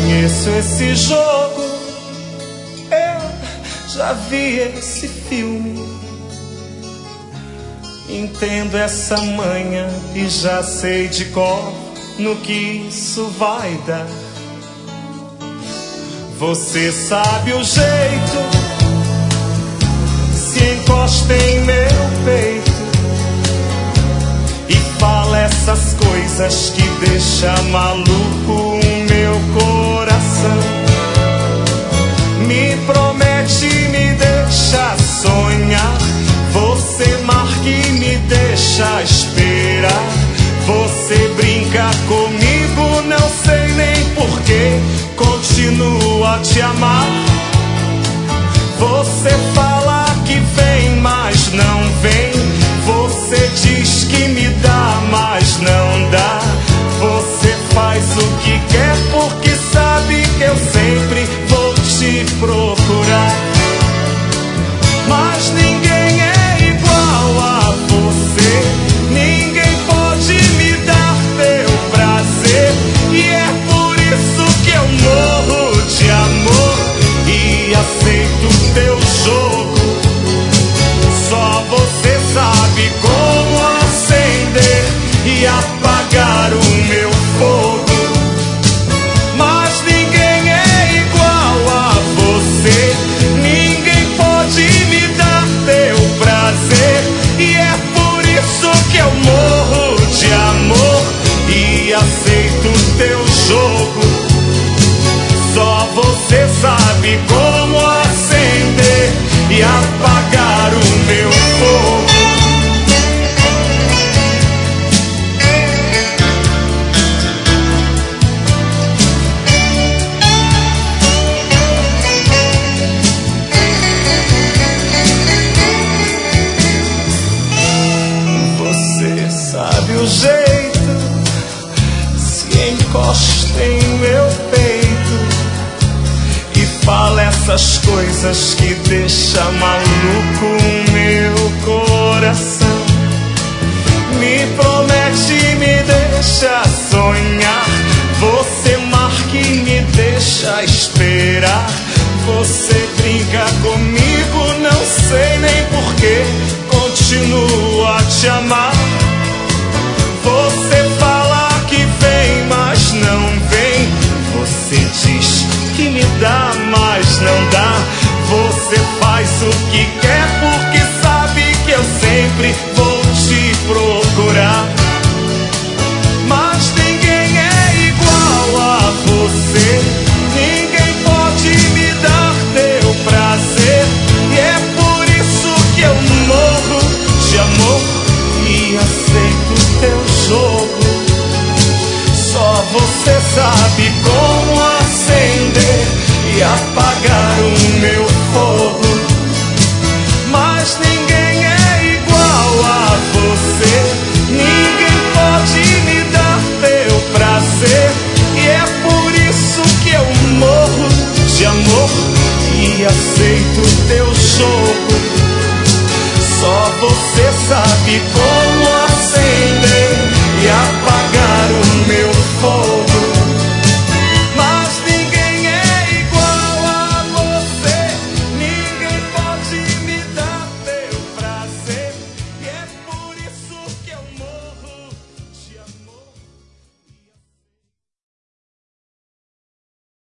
Conheço esse jogo, eu já vi esse filme. Entendo essa manha e já sei de cor no que isso vai dar. Você sabe o jeito, se encosta em meu peito e fala essas coisas que deixa maluco o meu coração. Me promete, me deixa sonhar. Você marca e me deixa esperar. Você brinca comigo, não sei nem porquê. Continuo a te amar. Você fala que vem, mas não vem. Você diz que me dá, mas não dá. Você faz o que quer porque sabe que eu sempre vou te procurar. Mas ninguém é igual a você. Ninguém pode me dar teu prazer. E é por isso que eu morro de amor e aceito teu jogo. Só você sabe como acender e apagar o meu fogo. Mas ninguém é igual a você. Ninguém pode me dar teu prazer. E é por isso que eu morro de amor e aceito teu jogo. Só você sabe como acender e apagar o meu fogo. Você sabe o jeito, se encosta em meu peito e fala essas coisas que deixa maluco o meu coração. Me promete, me deixa sonhar. Você marca e me deixa esperar. Você brinca comigo, não sei nem porquê. Continuo a te amar. Você fala que vem, mas não vem. Você diz que me dá, mas não dá. Você faz o que quer porque sabe que eu sempre vou te procurar. Mas ninguém é igual a você. Ninguém pode me dar teu prazer. E é por isso que eu morro de amor e aceito teu jogo. Só você sabe como acender e apagar o meu fogo. Mas ninguém é igual a você. Ninguém pode me dar teu prazer. E é por isso que eu morro de amor e aceito teu jogo. Só você sabe como